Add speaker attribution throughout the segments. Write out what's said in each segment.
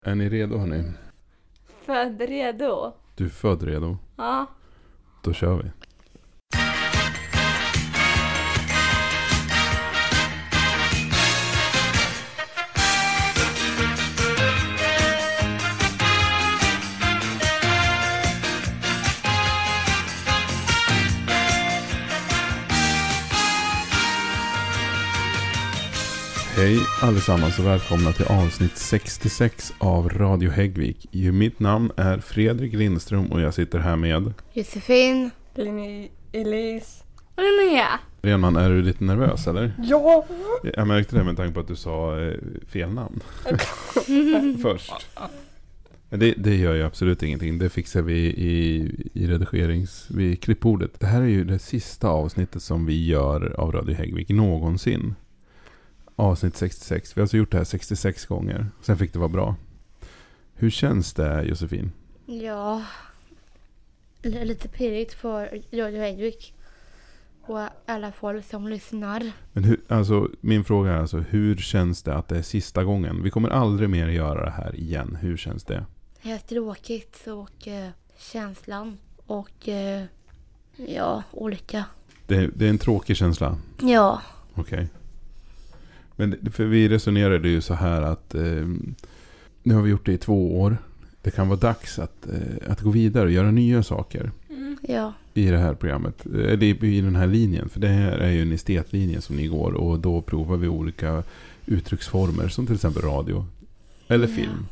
Speaker 1: Är ni redo, hörni?
Speaker 2: Född redo.
Speaker 1: Du är född redo.
Speaker 2: Ja.
Speaker 1: Då kör vi. Hej allesammans och välkomna till avsnitt 66 av Radio Häggvik. Mitt namn är Fredrik Lindström och jag sitter här med
Speaker 3: Josefin,
Speaker 2: Elise och Linnea.
Speaker 1: Renman, är du lite nervös eller?
Speaker 2: Ja.
Speaker 1: Jag märkte det med tanke på att du sa fel namn först. Men det gör ju absolut ingenting. Det fixar vi i vid klippbordet. Det här är ju det sista avsnittet som vi gör av Radio Häggvik någonsin. Avsnitt 66. Vi har alltså gjort det här 66 gånger. Sen fick det vara bra. Hur känns det, Josefin?
Speaker 3: ja, lite pirrigt för Radio Häggvik och alla folk som lyssnar.
Speaker 1: Men min fråga är alltså, hur känns det att det är sista gången? Vi kommer aldrig mer göra det här igen. Hur känns det?
Speaker 3: Det är tråkigt och känslan och olika.
Speaker 1: Det är en tråkig känsla?
Speaker 3: Ja.
Speaker 1: Okej. Men för vi resonerade ju så här att nu har vi gjort det i 2 år. Det kan vara dags att gå vidare och göra nya saker
Speaker 3: Ja.
Speaker 1: i det här programmet. Eller i den här linjen. För det här är ju en estetlinje som ni går och då provar vi olika uttrycksformer som till exempel radio eller film.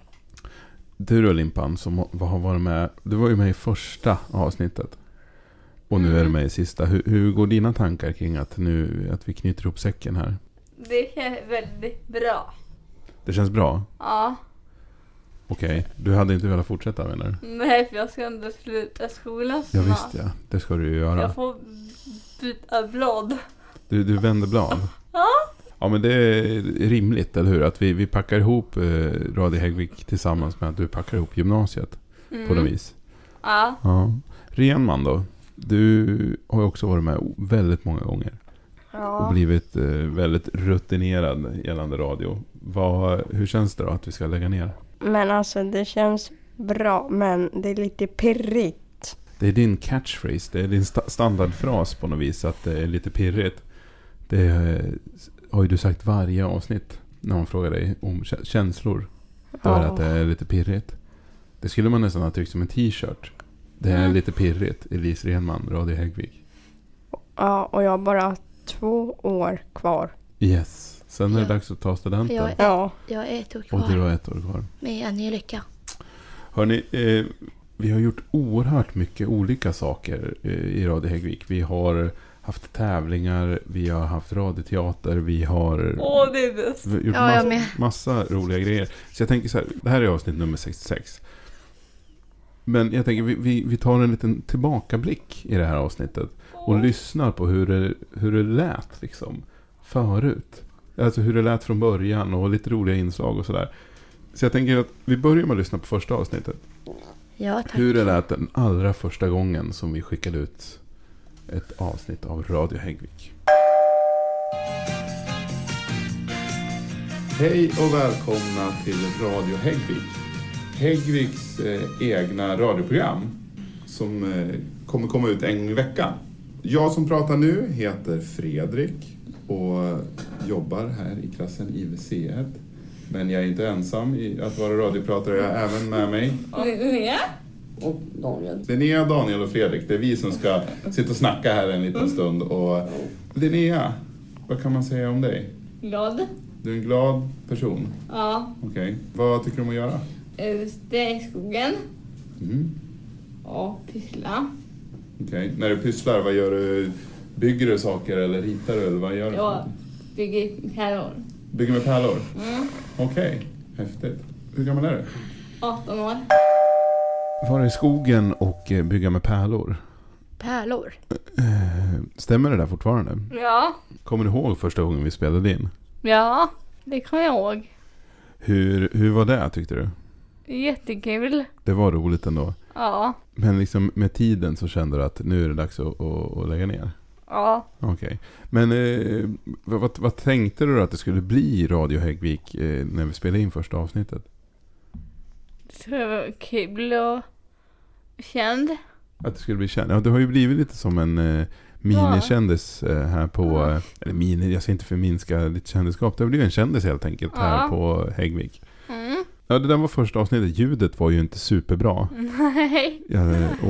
Speaker 1: Du då, Limpan, som har varit med, du var ju med i första avsnittet och nu är du med i sista. Hur går dina tankar kring att vi knyter ihop säcken här?
Speaker 2: Det känns väldigt bra.
Speaker 1: Det känns bra?
Speaker 2: Ja.
Speaker 1: Okej, du hade inte velat fortsätta, menar du?
Speaker 2: Nej, för jag ska ändå sluta skolan
Speaker 1: Ja
Speaker 2: snart.
Speaker 1: visst, ja. Det ska du ju göra.
Speaker 2: Jag får byta blad.
Speaker 1: Du vänder blad?
Speaker 2: Ja.
Speaker 1: Ja, men det är rimligt, eller hur? Att vi packar ihop Radio Häggvik tillsammans med att du packar ihop gymnasiet på något vis.
Speaker 2: Ja.
Speaker 1: Ja. Renman då? Du har ju också varit med väldigt många gånger.
Speaker 2: Ja.
Speaker 1: Och blivit väldigt rutinerad gällande radio. Hur känns det då att vi ska lägga ner?
Speaker 4: Men alltså det känns bra, men det är lite pirrigt.
Speaker 1: Det är din catchphrase, det är din standardfras på något vis att det är lite pirrigt. Det har ju du sagt varje avsnitt när man frågar dig om känslor. Då är det att det är lite pirrigt. Det skulle man nästan ha tryckt som en t-shirt. Det är lite pirrigt, Elise Renman, Radio Häggvik.
Speaker 4: Ja, och jag har bara 2 år kvar.
Speaker 1: Yes, sen är det dags att ta studenten.
Speaker 3: Jag är 1 år kvar.
Speaker 1: Och du har 1 år kvar.
Speaker 3: Med Angelica.
Speaker 1: Hörrni, vi har gjort oerhört mycket olika saker i Radio Häggvik. Vi har haft tävlingar, vi har haft radioteater, vi har
Speaker 2: Det är bäst.
Speaker 1: gjort massa roliga grejer. Så jag tänker så här, det här är avsnitt nummer 66. Men jag tänker vi tar en liten tillbakablick i det här avsnittet och lyssnar på hur det lät liksom förut. Alltså hur det lät från början och lite roliga inslag och sådär. Så jag tänker att vi börjar med att lyssna på första avsnittet.
Speaker 3: Ja, tack.
Speaker 1: Hur det lät den allra första gången som vi skickade ut ett avsnitt av Radio Häggvik. Hej och välkomna till Radio Häggvik. Häggviks egna radioprogram som kommer komma ut en gång i veckan. Jag som pratar nu heter Fredrik och jobbar här i klassen IVC1. Men jag är inte ensam i att vara radiopratare, jag är även med mig.
Speaker 2: Linnea?
Speaker 4: Och Daniel.
Speaker 1: Linnea, Daniel och Fredrik, det är vi som ska sitta och snacka här en liten stund. Och Linnea, vad kan man säga om dig?
Speaker 2: Glad.
Speaker 1: Du är en glad person.
Speaker 2: Ja.
Speaker 1: Okej. Vad tycker du om att göra?
Speaker 2: Det är i skogen.
Speaker 1: Mm.
Speaker 2: Och pyssla.
Speaker 1: Okej. När du pysslar, vad gör du? Bygger du saker eller ritar du? Eller vad gör du?
Speaker 2: Jag bygger pärlor.
Speaker 1: Bygger med pärlor? Okej. Häftigt. Hur gammal är du?
Speaker 2: 18 år.
Speaker 1: Vara i skogen och bygga med pärlor.
Speaker 3: Pärlor.
Speaker 1: Stämmer det där fortfarande?
Speaker 2: Ja.
Speaker 1: Kommer du ihåg första gången vi spelade in?
Speaker 2: Ja, det kommer jag ihåg.
Speaker 1: Hur var det, tyckte du?
Speaker 2: Jättekul.
Speaker 1: Det var roligt ändå.
Speaker 2: Ja.
Speaker 1: Men liksom med tiden så kände du att nu är det dags att lägga ner?
Speaker 2: Ja.
Speaker 1: Okej. Men vad tänkte du att det skulle bli Radio Häggvik när vi spelade in första avsnittet?
Speaker 2: Så det var kul och känd.
Speaker 1: Att du skulle bli känd. Ja, du har ju blivit lite som en minikändis här på... Eller mini, jag ska inte förminska ditt kändisskap. Det har blivit en kändis helt enkelt här på Häggvik.
Speaker 2: Mm.
Speaker 1: Ja, det där var första avsnittet. Ljudet var ju inte superbra.
Speaker 2: Nej.
Speaker 1: Ja,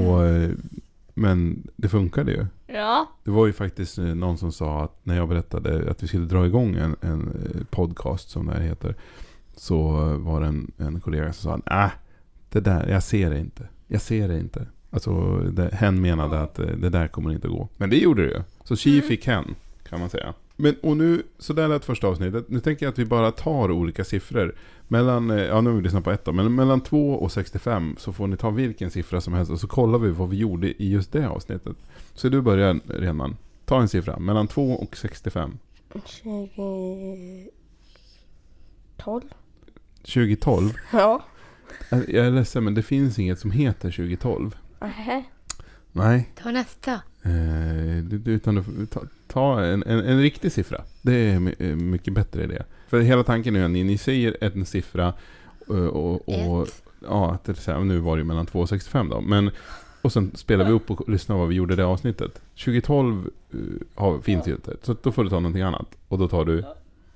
Speaker 1: men det funkade ju.
Speaker 2: Ja.
Speaker 1: Det var ju faktiskt någon som sa att när jag berättade att vi skulle dra igång en podcast som det här heter, så var det en kollega som sa det där, jag ser det inte. Alltså hen menade att det där kommer inte att gå. Men det gjorde det ju. Så tji fick hen, kan man säga. Men, och nu, så där lät första avsnittet. Nu tänker jag att vi bara tar olika siffror. Mellan, nu har vi lyssnat på ett då, men mellan 2 och 65 så får ni ta vilken siffra som helst och så kollar vi vad vi gjorde i just det avsnittet. Så du börjar redan. Ta en siffra. Mellan 2 och 65.
Speaker 4: 2012.
Speaker 1: 2012?
Speaker 4: Ja.
Speaker 1: Jag är ledsen, men det finns inget som heter 2012. Nej.
Speaker 3: Ta nästa.
Speaker 1: Utan du ta en riktig siffra. Det är mycket bättre idé. För hela tanken är att ni säger en siffra och ja, nu var det mellan 2 och 65 då. Men, och sen spelar vi upp och lyssnar vad vi gjorde i det avsnittet. 2012 finns ju inte. Så då får du ta någonting annat. Och då tar du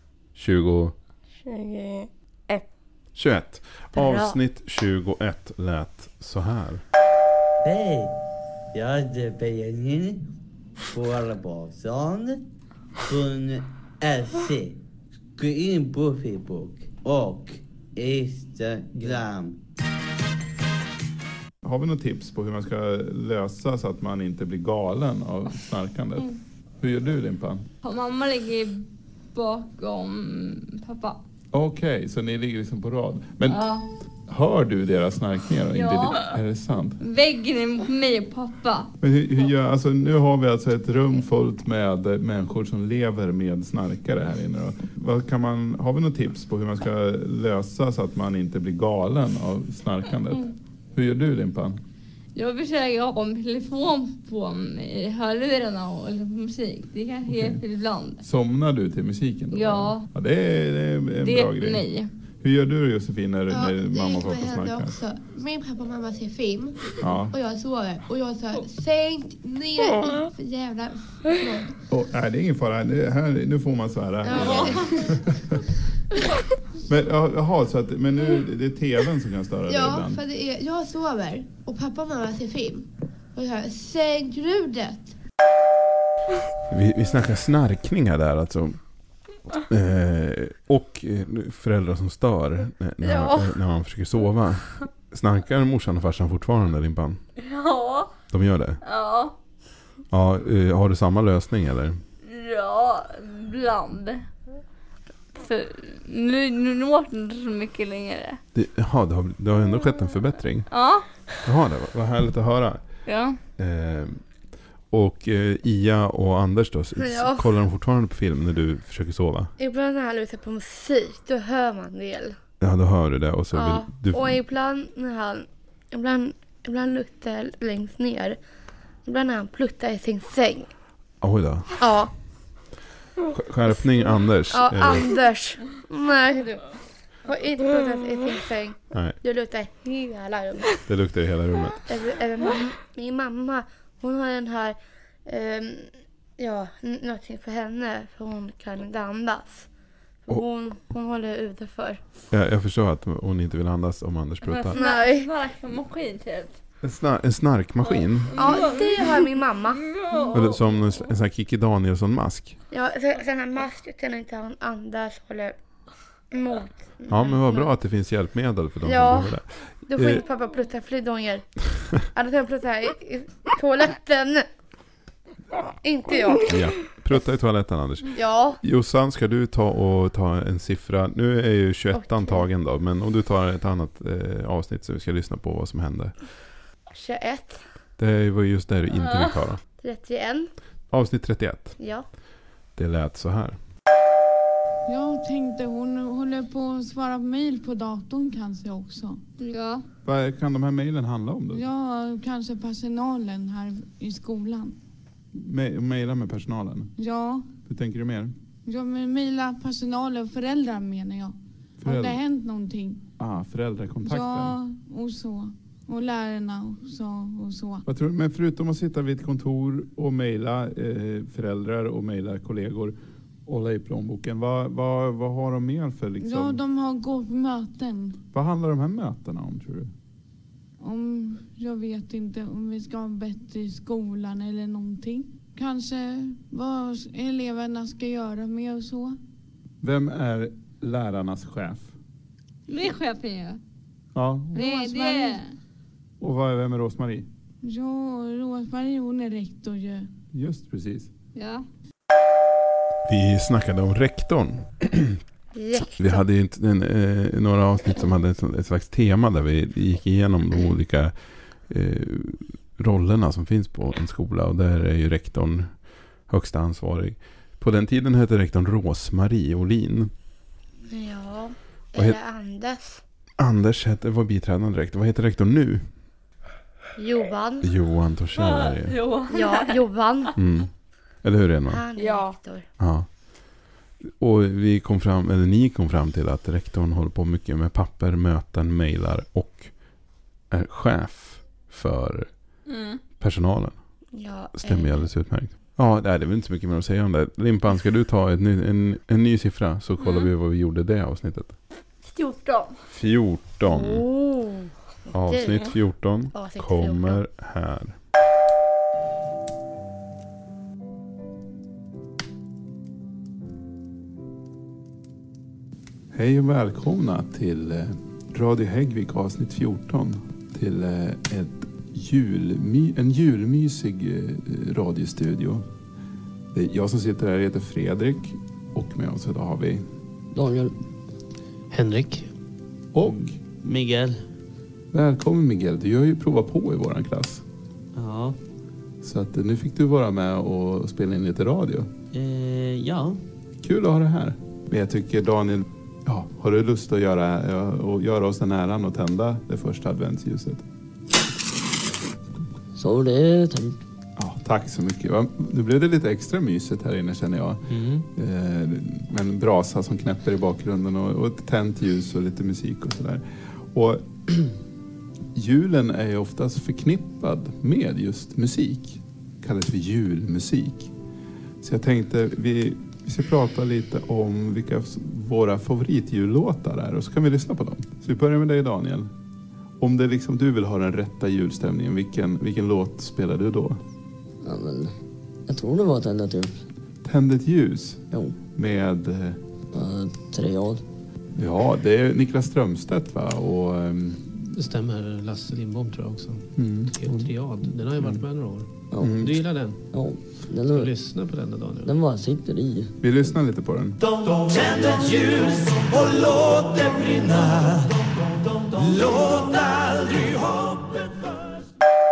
Speaker 1: 21. Avsnitt 21 lät så här.
Speaker 5: Hej, jag heter Benjamin Barbarsson.se. Gå in på Facebook och Instagram.
Speaker 1: Har vi något tips på hur man ska lösa så att man inte blir galen av snarkandet? Hur gör du, Limpan?
Speaker 2: Mamma ligger bakom pappa.
Speaker 1: Okej, så ni ligger liksom på rad. Men hör du deras snarkningar?
Speaker 2: Ja.
Speaker 1: Är det sant?
Speaker 2: Väggen är mot mig och pappa.
Speaker 1: Men hur gör, alltså, nu har vi alltså ett rum fullt med människor som lever med snarkare här inne då. Har vi något tips på hur man ska lösa så att man inte blir galen av snarkandet? Hur gör du, Limpan?
Speaker 2: Jag försöker ha en telefon på mig, hörlurarna och på musik. Det kan hjälpa ibland.
Speaker 1: Somnar du till musiken då?
Speaker 2: Ja.
Speaker 1: Ja, det är en bra grej.
Speaker 2: Nej.
Speaker 1: Hur gör du, Josefin, när mamma och pappa
Speaker 6: det
Speaker 1: snackar?
Speaker 6: också. Min pappa och mamma ser film.
Speaker 1: Ja.
Speaker 6: Och jag sover. Och jag sa, sänkt ner. För jävla...
Speaker 1: Nej, det är ingen fara. Nu får man svära.
Speaker 6: Ja.
Speaker 1: Men, så att, men nu det är tvn som kan störa dig
Speaker 6: Ja,
Speaker 1: ibland.
Speaker 6: för jag sover. Och pappa och mamma ser film. Och jag sa, sänk ljudet.
Speaker 1: Vi snackar snarkningar där alltså. Och föräldrar som stör när man försöker sova. Snarkar morsan och farsan fortfarande, Limpan?
Speaker 2: Ja.
Speaker 1: De gör det?
Speaker 2: Ja.
Speaker 1: Ja, har du samma lösning eller?
Speaker 2: Ja, ibland. För nu låter det inte så mycket längre.
Speaker 1: Det har ändå skett en förbättring.
Speaker 2: Ja.
Speaker 1: Jaha, det var härligt att höra.
Speaker 2: Ja.
Speaker 1: Och Ia och Anders då, kollar de fortfarande på film när du försöker sova?
Speaker 3: Ibland när han lyssnar på musik, då hör man en del.
Speaker 1: Ja, då hör du det. Och så
Speaker 3: Ja,
Speaker 1: vill du...
Speaker 3: och ibland när han ibland luttar längst ner. Ibland när han pluttar i sin säng.
Speaker 1: Oj då.
Speaker 3: Ja.
Speaker 1: Skärpning, Anders.
Speaker 3: Ja, Anders. Nej, du har inte pluttat i sin säng.
Speaker 1: Nej,
Speaker 3: Du luttar hela rummet.
Speaker 1: det luktar i hela rummet.
Speaker 3: Min mamma, hon har den här, någonting för henne. För hon kan inte andas. Hon håller ute för.
Speaker 1: Jag förstår att hon inte vill andas om Anders pratar.
Speaker 3: Nej.
Speaker 2: Snarkmaskin typ.
Speaker 1: En snarkmaskin?
Speaker 3: Ja, det har min mamma.
Speaker 1: Eller som en sån här Kikki Danielsson-mask?
Speaker 3: Ja, sen här masken kan inte han andas, håller emot.
Speaker 1: Ja, men vad bra att det finns hjälpmedel för dem som
Speaker 3: Ja,
Speaker 1: behöver det.
Speaker 3: då får inte pappa plutta fler gånger. Annars kan jag plutta här i toaletten. Inte jag.
Speaker 1: Ja, prutta i toaletten, Anders.
Speaker 3: Ja.
Speaker 1: Jossan, ska du ta en siffra? Nu är ju 21 tagen då, men om du tar ett annat avsnitt så vi ska lyssna på vad som hände.
Speaker 3: 21.
Speaker 1: Det var just det du inte fick höra.
Speaker 3: 31.
Speaker 1: Avsnitt 31.
Speaker 3: Ja.
Speaker 1: Det lät så här.
Speaker 7: Jag tänkte hon håller på att svara på mejl på datorn kanske också.
Speaker 2: Ja.
Speaker 1: Vad kan de här mejlen handla om då?
Speaker 7: Ja, kanske personalen här i skolan.
Speaker 1: Mejla med personalen?
Speaker 7: Ja,
Speaker 1: Hur tänker du mer?
Speaker 7: jag mejla personal och föräldrar menar jag. Har det hänt någonting?
Speaker 1: Föräldrakontakten.
Speaker 7: Ja, och så. Och lärarna och så.
Speaker 1: Vad tror du? Men förutom att sitta vid ett kontor och mejla föräldrar och mejla kollegor och hålla i plånboken. Vad har de mer för liksom?
Speaker 7: Ja, de har gått på möten.
Speaker 1: Vad handlar de här mötena om, tror du?
Speaker 7: Jag vet inte om vi ska ha bättre i skolan eller någonting. Kanske vad eleverna ska göra med och så.
Speaker 1: Vem är lärarnas chef?
Speaker 2: Det är chefen ju.
Speaker 1: Ja.
Speaker 7: Rosmarie.
Speaker 1: Och vem är Rosmarie?
Speaker 7: Ja, Rosmarie hon är rektor ju.
Speaker 1: Just precis.
Speaker 2: Ja.
Speaker 1: Vi snackade om rektorn. Vi hade ju några avsnitt som hade ett slags tema där vi gick igenom de olika rollerna som finns på en skola. Och där är ju rektorn högsta ansvarig. På den tiden hette rektorn Rosmarie Olin.
Speaker 3: Ja, eller Anders.
Speaker 1: Anders var biträdande rektor. Vad heter rektorn nu? Johan Torssell.
Speaker 3: Ja, Johan.
Speaker 1: Eller hur är det?
Speaker 3: Han är rektor.
Speaker 1: Ja. Och ni kom fram till att rektorn håller på mycket med papper, möten, mejlar och är chef för personalen.
Speaker 3: Ja,
Speaker 1: stämmer alldeles utmärkt. Ja, det är väl inte så mycket mer att säga om det. Limpan, ska du ta en ny siffra så kollar vi vad vi gjorde det avsnittet. 14. Avsnitt 14 kommer här. Hej och välkomna till Radio Häggvik avsnitt 14. Till en julmysig radiostudio. Jag som sitter här heter Fredrik och med oss idag har vi
Speaker 5: Daniel. Henrik.
Speaker 1: Och
Speaker 5: Miguel.
Speaker 1: Välkommen Miguel, du har ju provat på i våran klass.
Speaker 5: Ja.
Speaker 1: Så att nu fick du vara med och spela in lite radio.
Speaker 5: Ja.
Speaker 1: Kul att ha det här. Men jag tycker Daniel, har du lust att göra oss den äran och tända det första adventsljuset?
Speaker 5: Så det är tänkt.
Speaker 1: Ja, tack så mycket. Nu blev det lite extra mysigt här inne känner jag. Med en brasa som knäpper i bakgrunden och ett tänt ljus och lite musik och sådär. Och julen är ju oftast förknippad med just musik. Kallas för julmusik. Så jag tänkte vi ska prata lite om vilka våra favoritjullåtar är. Och så kan vi lyssna på dem. Så vi börjar med dig Daniel. Om det liksom du vill ha den rätta julstämningen, vilken låt spelar du då?
Speaker 5: Ja, men jag tror det var Tända ett ljus.
Speaker 1: Tänd ett ljus?
Speaker 5: Jo.
Speaker 1: Med?
Speaker 5: Triad.
Speaker 1: Ja, det är Niklas Strömstedt va? Och,
Speaker 8: det stämmer, Lasse Lindbom tror jag också. Triad, den har ju varit med några år.
Speaker 5: Ja.
Speaker 8: Du gillar den?
Speaker 5: Ja.
Speaker 8: Ska du lyssna på den då, Daniel?
Speaker 5: Den bara sitter i.
Speaker 1: Vi lyssnar lite på den.
Speaker 9: Tänd ett ljus och låt det brinna. Låt aldrig hoppet först.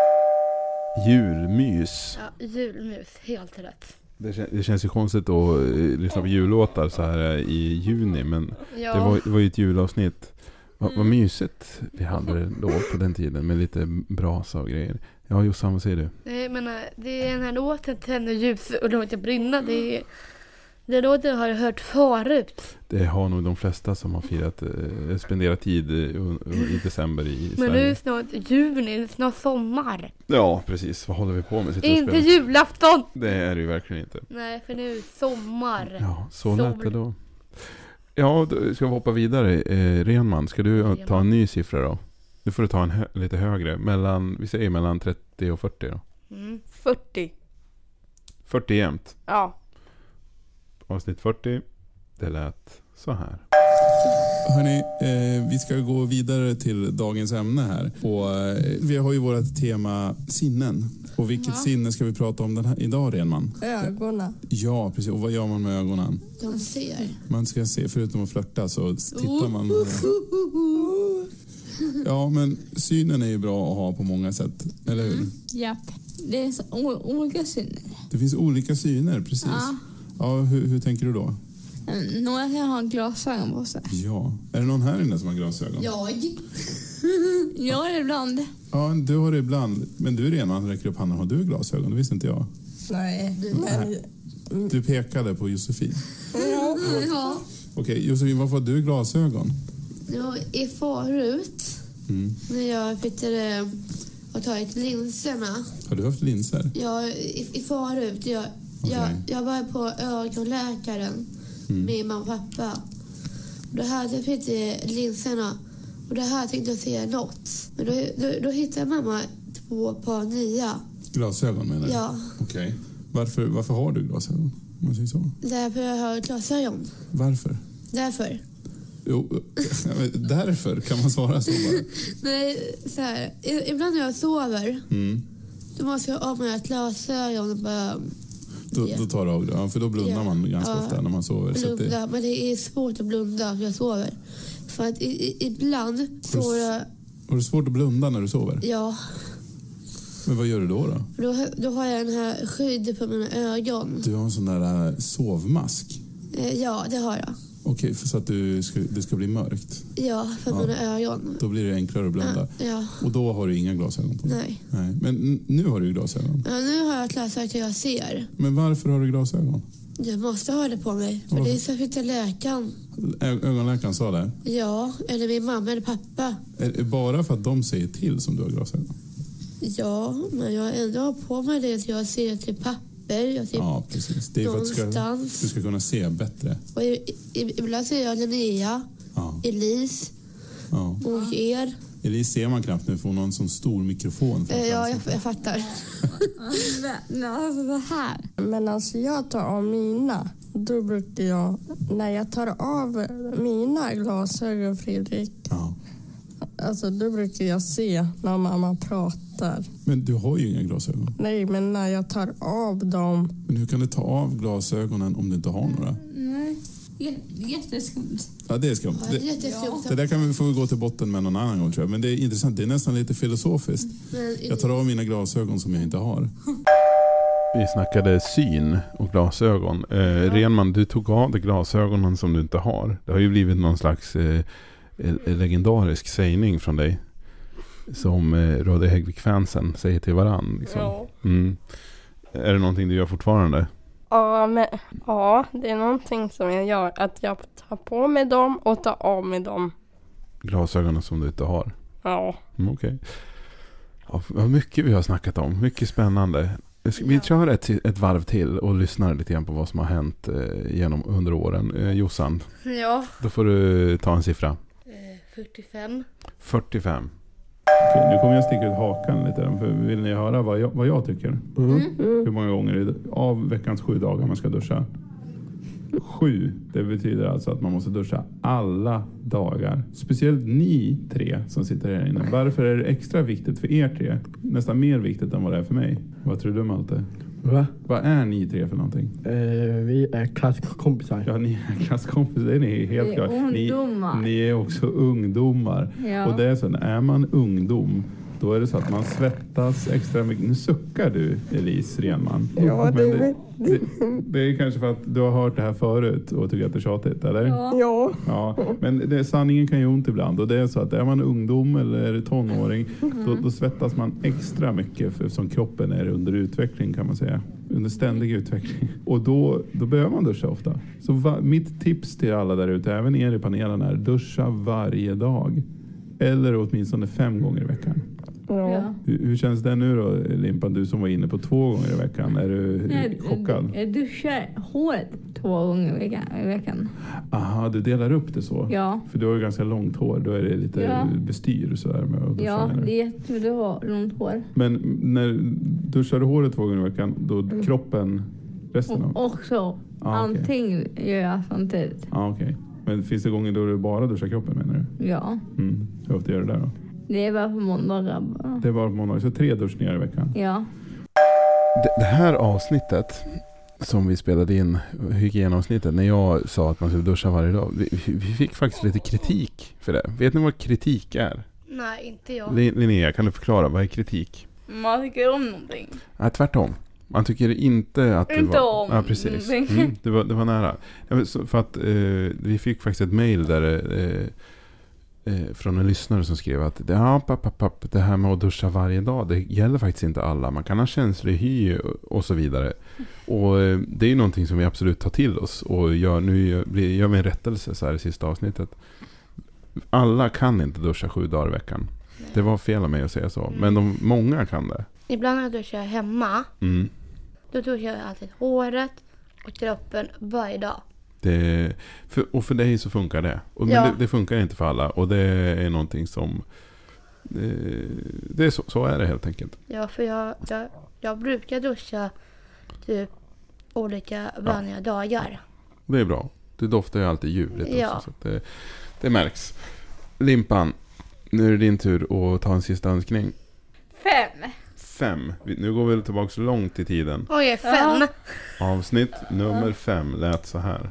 Speaker 1: Julmys.
Speaker 3: Ja, julmys, helt rätt.
Speaker 1: Det känns ju konstigt att lyssna på jullåtar så här i juni. Men det var ju ett julavsnitt. Vad mysigt vi hade det då på den tiden med lite brasa och grejer. Ja, Jossan, vad säger du?
Speaker 3: Nej, men det är den här låten Tänder ljus och låt det brinna. Det låten har jag hört förut.
Speaker 1: Det har nog de flesta som har spenderat tid i december i Sverige.
Speaker 3: Men nu är det snart juni, det är snart sommar.
Speaker 1: Ja, precis. Vad håller vi på med?
Speaker 3: Inte julafton!
Speaker 1: Det är det ju verkligen inte.
Speaker 3: Nej, för nu är det sommar.
Speaker 1: Ja, så lät det då. Ja, då ska vi hoppa vidare. Renman, ska du ta en ny siffra då? Nu får du ta en lite högre. Vi säger mellan 30 och 40 då.
Speaker 4: 40.
Speaker 1: 40 jämt.
Speaker 4: Ja.
Speaker 1: Avsnitt 40. Det lät så här. Hörrni, vi ska gå vidare till dagens ämne här. Och vi har ju vårt tema sinnen. Och vilket sinne ska vi prata om idag, Renman?
Speaker 4: Ögonen.
Speaker 1: Ja, precis. Och vad gör man med ögonen?
Speaker 6: De ser.
Speaker 1: Man ska se, förutom att flirta så tittar man. Ja, men synen är ju bra att ha på många sätt, eller hur?
Speaker 2: Ja, det är så olika syner.
Speaker 1: Det finns olika syner, precis. Ja, hur tänker du då?
Speaker 2: Några kan ha glasögon på sig.
Speaker 1: Ja, är det någon här inne som har glasögon?
Speaker 2: Jag har det ibland.
Speaker 1: Ja, du har det ibland. Men du Renman räcker upp handen. Har du glasögon? Det visste inte jag.
Speaker 4: Nej.
Speaker 1: Du pekade på Josefin.
Speaker 2: Ja.
Speaker 1: Okej, Josefin, varför har du glasögon?
Speaker 6: I förut, när jag har tagit linserna.
Speaker 10: Har du haft linser?
Speaker 6: Ja, i förut. Jag var på ögonläkaren med mamma och pappa. Då hade jag fick linserna. Och det här tänkte jag se något. Men då hittade mamma 2 par nya.
Speaker 10: Glasögon menar du?
Speaker 6: Ja.
Speaker 10: Okej. Varför har du glasögon? Om man säger så.
Speaker 6: Därför jag har glasögon.
Speaker 10: Varför?
Speaker 6: Därför.
Speaker 10: Jo, därför kan man svara så bara.
Speaker 6: Nej, så här. Ibland när jag sover, då måste jag av mina glasögon och bara...
Speaker 10: Då tar du av det, ja, för då blundar man ganska ofta när man sover.
Speaker 6: Blunda,
Speaker 10: så att
Speaker 6: men det är svårt att blunda när jag sover. För att ibland så...
Speaker 10: Har du svårt att blunda när du sover?
Speaker 6: Ja.
Speaker 10: Men vad gör du då?
Speaker 6: Då har jag den här skydd på mina ögon.
Speaker 10: Du har en sån där sovmask?
Speaker 6: Ja, det har jag.
Speaker 10: Okej, för så att det ska bli mörkt?
Speaker 6: Ja, för mina ögon.
Speaker 10: Då blir det enklare att blunda.
Speaker 6: Ja.
Speaker 10: Och då har du inga glasögon på?
Speaker 6: Nej.
Speaker 10: Men nu har du glasögon?
Speaker 6: Ja, nu har jag glasögon så jag ser.
Speaker 10: Men varför har du glasögon?
Speaker 6: Jag måste ha det på mig. För det är så att jag läkaren.
Speaker 10: Ögonläkaren sa det?
Speaker 6: Ja, eller min mamma eller pappa.
Speaker 10: Är det bara för att de säger till som du har glasögon?
Speaker 6: Ja, men jag ändå har på mig det att jag ser till papper. Jag ser
Speaker 10: ja, precis. Det är för att du ska kunna se bättre.
Speaker 6: Och ibland ser jag Linnea, Elise och er.
Speaker 10: Elise ser man knappt nu för hon har en sån stor mikrofon.
Speaker 6: Ja, jag fattar.
Speaker 2: Så här.
Speaker 4: Men alltså jag tar av mina. Då brukar jag, när jag tar av mina glasögon, Fredrik.
Speaker 10: Ja.
Speaker 4: Alltså då brukar jag se när mamma pratar.
Speaker 10: Men du har ju inga glasögon.
Speaker 4: Nej, men när jag tar av dem.
Speaker 10: Men hur kan du ta av glasögonen om du inte har några?
Speaker 2: Nej, jätteskumt.
Speaker 10: Ja, det är skumt. Det där kan vi få gå till botten med någon annan gång, tror jag. Men det är intressant, det är nästan lite filosofiskt. Jag tar av mina glasögon som jag inte har.
Speaker 1: Vi snackade syn och glasögon. Renman, du tog av de glasögonen som du inte har. Det har ju blivit någon slags legendarisk sägning från dig. Som Röde Häggvik-fansen säger till varann. Liksom.
Speaker 4: Ja.
Speaker 1: Är det någonting du gör fortfarande?
Speaker 4: Ja, det är någonting som jag gör. Att jag tar på mig dem och tar av mig dem.
Speaker 1: Glasögonen som du inte har?
Speaker 4: Ja.
Speaker 1: Okej. Ja, vad mycket vi har snackat om. Mycket spännande. Vi kör ett varv till och lyssnar lite grann på vad som har hänt under åren. Jossan,
Speaker 3: Ja.
Speaker 1: då får du ta en siffra.
Speaker 3: 45.
Speaker 1: 45.
Speaker 10: Okej, nu kommer jag sticka ut hakan lite. För vill ni höra vad jag tycker? Hur många gånger av veckans 7 dagar man ska duscha? 7. Det betyder alltså att man måste duscha alla dagar. Speciellt ni 3 som sitter här inne. Varför är det extra viktigt för er 3? Nästan mer viktigt än vad det är för mig. Vad tror du, Malte?
Speaker 11: Va?
Speaker 10: Vad är ni 3 för någonting?
Speaker 11: Vi är klasskompisar.
Speaker 10: Ja, ni är klasskompisar. Det är ni helt klart. Ni är också ungdomar.
Speaker 2: Ja.
Speaker 10: Och det är så, är man ungdom, då är det så att man svettas extra mycket. Nu suckar du, Elise Renman.
Speaker 4: Ja,
Speaker 10: det är kanske för att du har hört det här förut och tycker att det är tjatigt, eller?
Speaker 4: Ja.
Speaker 10: Men sanningen kan ju ont ibland. Och det är så att är man ungdom eller tonåring, då svettas man extra mycket eftersom kroppen är under utveckling, kan man säga. Under ständig utveckling. Och då behöver man duscha ofta. Så mitt tips till alla där ute, även er i panelen, är duscha varje dag. Eller åtminstone 5 gånger i veckan.
Speaker 2: Ja.
Speaker 10: Hur känns det nu då, Limpan? Du som var inne på 2 gånger i veckan. Är du chockad?
Speaker 2: Jag duschar håret 2 gånger i veckan.
Speaker 10: Aha, du delar upp det så?
Speaker 2: Ja.
Speaker 10: För du har ju ganska långt hår. Då är det lite bestyr så här med att duscha.
Speaker 2: Ja, det är jätteroligt att ha långt hår.
Speaker 10: Men när duschar du håret 2 gånger i veckan, då kroppen resten av?
Speaker 2: Också. Allting gör jag samtidigt.
Speaker 10: Okej. Men finns det gånger då du bara duschar kroppen, menar du?
Speaker 2: Ja.
Speaker 10: Hur ofta gör du det då?
Speaker 2: Det är bara på måndagar.
Speaker 10: Det är bara på måndagar, så 3 duschningar i veckan?
Speaker 2: Ja.
Speaker 1: Det här avsnittet som vi spelade in, hygienavsnittet, när jag sa att man skulle duscha varje dag, vi fick faktiskt lite kritik för det. Vet ni vad kritik är?
Speaker 3: Nej, inte jag.
Speaker 1: Linnea, kan du förklara, vad är kritik?
Speaker 2: Man tycker om någonting.
Speaker 1: Nej, tvärtom. Man tycker inte att det
Speaker 2: inte
Speaker 1: var...
Speaker 2: om
Speaker 1: Ja, precis.
Speaker 2: någonting.
Speaker 1: Det var nära. För att vi fick faktiskt ett mejl där från en lyssnare som skrev att det här med att duscha varje dag, det gäller faktiskt inte alla. Man kan ha känslig hy och så vidare. Och det är ju någonting som vi absolut tar till oss och gör. Nu gör vi en rättelse så här i sista avsnittet. alla kan inte duscha 7 dagar i veckan.
Speaker 3: Nej.
Speaker 1: Det var fel av mig att säga så. Men många kan det.
Speaker 3: Ibland när jag duschar hemma. Då duschar jag alltid håret och kroppen varje dag.
Speaker 1: Och för dig så funkar det. Men det funkar inte för alla. Och det är någonting som... Det är så är det helt enkelt.
Speaker 3: Ja, för jag brukar duscha typ olika vanliga dagar.
Speaker 1: Det är bra. Det doftar ju alltid ljuvligt också. Så att det märks. Limpan, nu är det din tur att ta en sista önskning.
Speaker 2: 5.
Speaker 1: Nu går vi tillbaka så långt i tiden.
Speaker 3: Oj, 5.
Speaker 1: Avsnitt nummer 5 lät så här.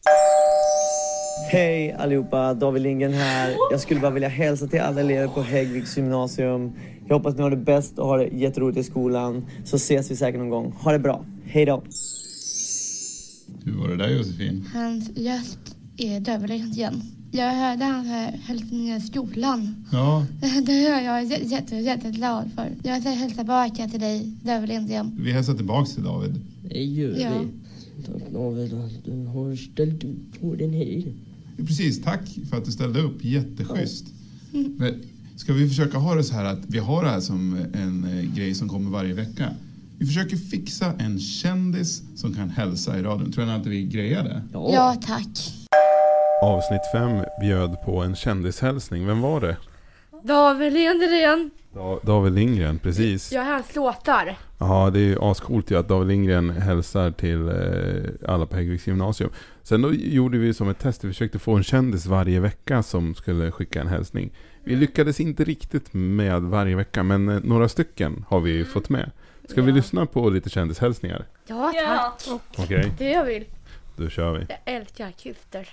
Speaker 12: Hej allihopa, David Lindgren här. Jag skulle bara vilja hälsa till alla elever på Häggviks gymnasium. Jag hoppas ni har det bäst och har det jätteroligt i skolan. Så ses vi säkert någon gång. Ha det bra. Hej då.
Speaker 10: Hur var det där, Josefin?
Speaker 6: Hans röst är dövligen. Jag hörde hans hälsningar i skolan.
Speaker 10: Ja.
Speaker 6: Det är jag jätteglad för. Jag säger hälsa tillbaka till dig, dövligen.
Speaker 10: Vi hälsar tillbaka till David.
Speaker 11: Det gör vi. Tack David att du har ställt upp på den här.
Speaker 10: Precis, tack för att du ställde upp. Jätteschysst. Men ska vi försöka ha det så här att vi har det här som en grej som kommer varje vecka. Vi försöker fixa en kändis som kan hälsa i radion. Tror ni att vi grejar det?
Speaker 6: Ja, tack.
Speaker 1: Avsnitt 5 bjöd på en kändishälsning. Vem var det?
Speaker 3: David Lindgren.
Speaker 1: David Lindgren, precis.
Speaker 3: Jag har hans låtar.
Speaker 1: Ja, det är ju ascoolt ju att David Lindgren hälsar till alla på Häggviks gymnasium. Sen då gjorde vi som ett test. Vi försökte få en kändis varje vecka som skulle skicka en hälsning. Vi lyckades inte riktigt med varje vecka, men några stycken har vi fått med. Ska vi lyssna på lite kändishälsningar?
Speaker 3: Ja, tack.
Speaker 1: Okej.
Speaker 3: Det jag vill.
Speaker 1: Då kör vi.
Speaker 3: Jag älskar artister.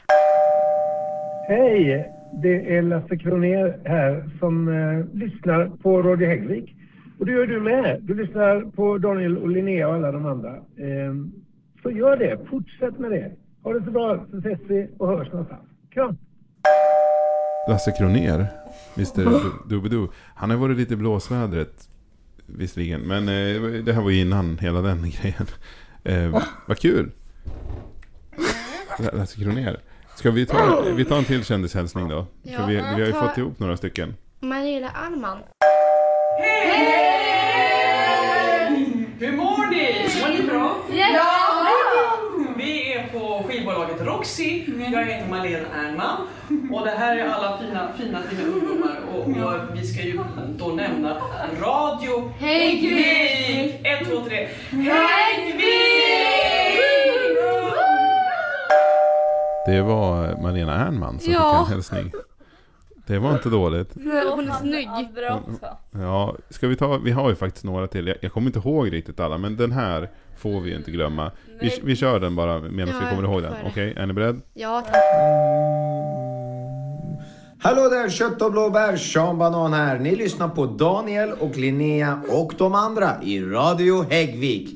Speaker 13: Hej, det är Lasse Kronér här som lyssnar på Radio Häggvik. Och det gör du med. Du lyssnar på Daniel och Linnea och alla de andra. Så gör det. Fortsätt med det. Ha det så bra, så ses vi och hörs någonstans. Kram!
Speaker 1: Lasse Kronér, Mr. Doobidoo. Han har varit lite i blåsvädret visserligen, men det här var ju innan hela den grejen. Vad kul! Lasse Kronér. Ska vi ta en till kändishälsning då?
Speaker 3: Ja,
Speaker 1: för vi har ju fått ihop några stycken.
Speaker 3: Maria Allman.
Speaker 14: Hej! Hur mår ni? Mår ni bra?
Speaker 3: Ja!
Speaker 14: Vi är på skivbolaget Roxy. Jag heter Malena Ernman. Och det här är alla fina ungdomar. Och vi ska ju då nämna Radio Häggvik. 1, 2, 3. Häggvik!
Speaker 1: Det var Malena Ernman som fick en hälsning. Det var inte dåligt.
Speaker 3: Hon är snygg.
Speaker 1: Ja, vi har ju faktiskt några till. Jag kommer inte ihåg riktigt alla, men den här får vi ju inte glömma. Vi kör den bara medan vi kommer ihåg den. Okej, är ni beredd?
Speaker 3: Ja, tack.
Speaker 15: Hallå där, kött och blåbär, Sean Banan här. Ni lyssnar på Daniel och Linnea och de andra i Radio Häggvik.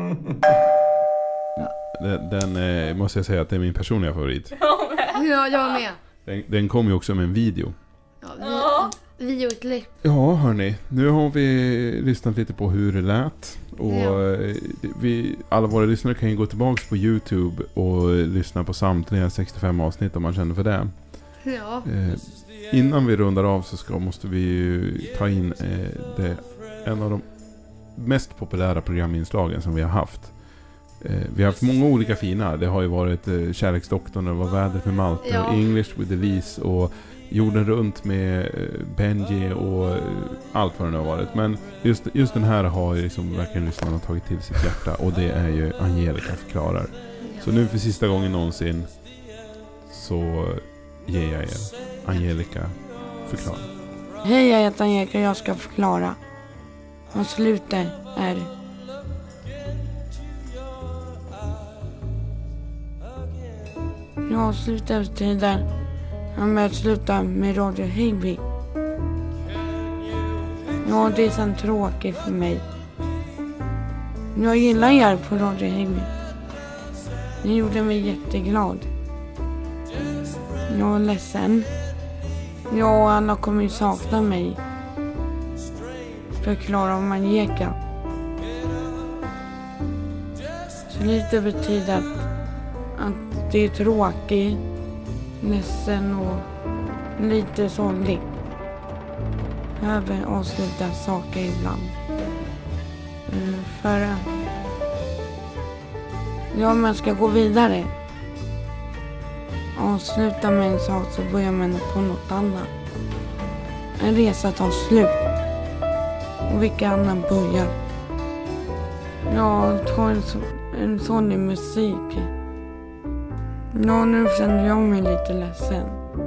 Speaker 1: Den måste jag säga att det är min personliga favorit.
Speaker 3: Ja, jag med.
Speaker 1: Den kom ju också med en video.
Speaker 3: Ja, videoklipp.
Speaker 1: Ja, hörni. Nu har vi lyssnat lite på hur det lät. Och alla våra lyssnare kan ju gå tillbaka på YouTube och lyssna på samtliga 65 avsnitt om man känner för det.
Speaker 3: Ja.
Speaker 1: Innan vi rundar av så måste vi ju ta in en av de mest populära programinslagen som vi har haft. Vi har haft många olika fina. Det har ju varit Kärleksdoktorn, det var Vädret med Malte och English with Elise och Jorden runt med Benji och allt vad det nu har varit. Men just den här har ju liksom verkligen lyssnarna tagit till sitt hjärta och det är ju Angelica förklarar. Så nu för sista gången någonsin så ger jag er Angelica förklarar.
Speaker 16: Hej, jag heter Angelica och jag ska förklara. Och slutet är... Jag slutar tiden. Jag med att sluta med Radio Häggvik. Ja, det är så tråkigt för mig. Jag gillar er på Radio Häggvik. Ni gjorde mig jätteglad. Jag är ledsen. Jag och alla kommer ju sakna mig. Förklara om Angelica. Så lite betyder att det är tråkigt, ledsen och lite sorgligt. Behöver avsluta saker ibland. För man ska gå vidare. Avsluta med en sak så börjar man på något annat. En resa tar slut. Och vilka annan börjar. Jag tar en sån i musik. Ja, nu känner jag mig lite ledsen.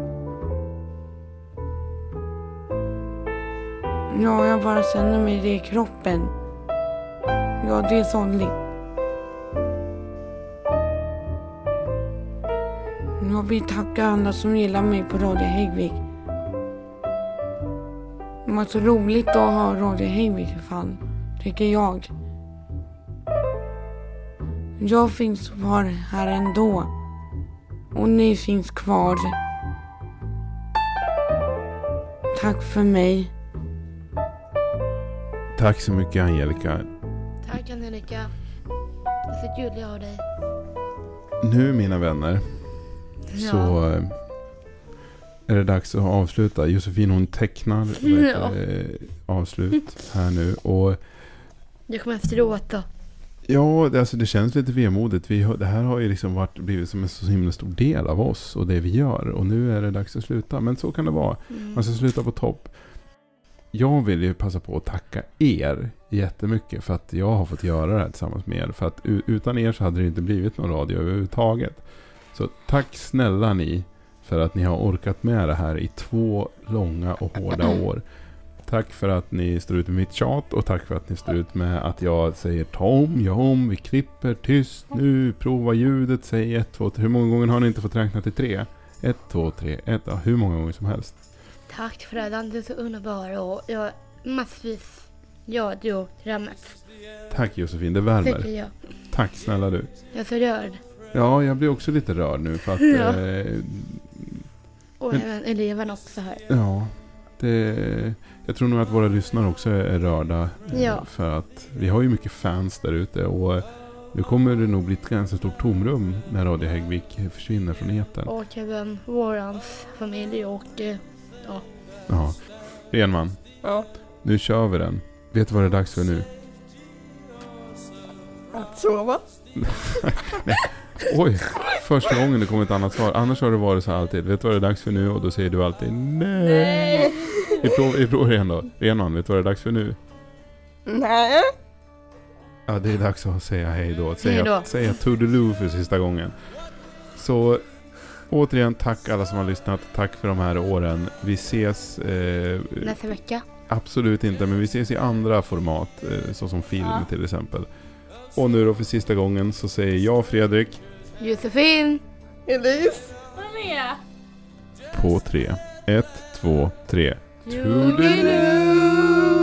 Speaker 16: Ja, jag bara känner mig det i kroppen. Ja, det är sorgligt. Jag vill tacka alla som gillar mig på Radio Häggvik. Det var så roligt att ha Radio Häggvik i fall, tycker jag. Jag finns kvar här ändå. Och ni finns kvar. Tack för mig.
Speaker 1: Tack så mycket, Angelica.
Speaker 3: Tack, Angelica. Det är så gulligt av dig.
Speaker 1: Nu, mina vänner, så är det dags att avsluta. Josefin, hon tecknar avslut här nu. Och
Speaker 3: jag kommer efteråt då.
Speaker 1: ja, det känns lite vemodigt. Det här har ju liksom blivit som en så himla stor del av oss och det vi gör. Och nu är det dags att sluta. Men så kan det vara. Man ska sluta på topp. Jag vill ju passa på att tacka er jättemycket för att jag har fått göra det här tillsammans med er. För att utan er så hade det inte blivit någon radio överhuvudtaget. Så tack snälla ni för att ni har orkat med det här i 2 långa och hårda år. Tack för att ni står ut med mitt tjat och tack för att ni står ut med att jag säger Tom, vi klipper, tyst nu, prova ljudet, säg 1, 2, 3. Hur många gånger har ni inte fått räkna till 3? 1, 2, 3, 1, ja, hur många gånger som helst.
Speaker 3: Tack för det, du är så underbar och jag massvis radioprogrammet.
Speaker 1: Tack Josefin, det värmer.
Speaker 3: Tycker jag.
Speaker 1: Tack snälla du.
Speaker 3: Jag är så rörd.
Speaker 1: Ja, jag blir också lite rörd nu för att...
Speaker 3: och även eleverna också här.
Speaker 1: Ja, jag tror nog att våra lyssnare också är rörda.
Speaker 3: Ja.
Speaker 1: För att vi har ju mycket fans där ute och nu kommer det nog bli ett ganska stort tomrum när Radio Häggvik försvinner från etern.
Speaker 3: Och även vårans familj och
Speaker 1: Ja. Renman.
Speaker 2: Ja.
Speaker 1: Nu kör vi den. Vet du vad det är dags för nu?
Speaker 2: Att sova.
Speaker 1: Nej. Oj, första gången det kommer ett annat svar. Annars har det varit så alltid. Vet du vad det är dags för nu? Och då säger du alltid nej. Vi provar igen då. Renman, vet du vad det är dags för nu?
Speaker 2: Nej.
Speaker 1: Ja, det är dags att säga hej då.
Speaker 3: Att
Speaker 1: säga toodaloo för sista gången. Så återigen, tack alla som har lyssnat. Tack för de här åren. Vi ses...
Speaker 3: nästa vecka.
Speaker 1: Absolut inte, men vi ses i andra format. Såsom film till exempel. Och nu då för sista gången så säger jag Fredrik.
Speaker 3: Josefin.
Speaker 2: Elise. Maria.
Speaker 1: På 3. 1, 2, 3.
Speaker 3: Toodaloo.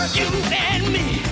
Speaker 9: you and me.